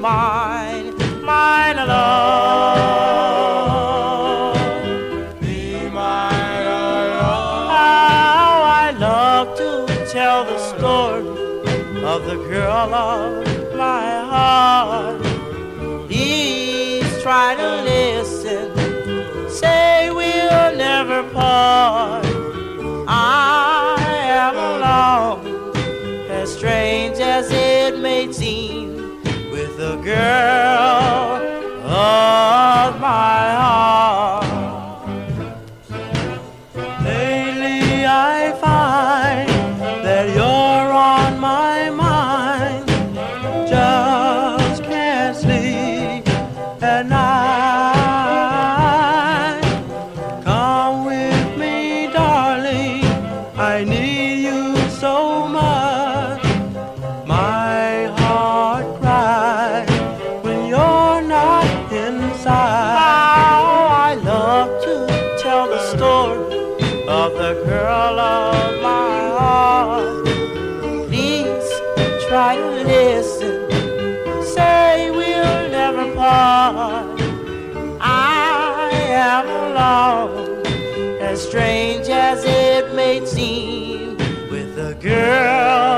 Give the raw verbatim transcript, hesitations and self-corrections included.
mine, mine alone. Be mine alone. How I love to tell the story of the girl of my heart. Please try to listen, say we'll never part. I am alone, as strange as it may seem, with the girl of my heart. Lately I find that you're on my mind, just can't sleep at night. Come with me, darling, I need you so much. My heart cries when you're not inside. How I love to tell the story of the girl of my heart. Please try to listen, say we'll never part. I am alone, as strange as it may seem, with the girl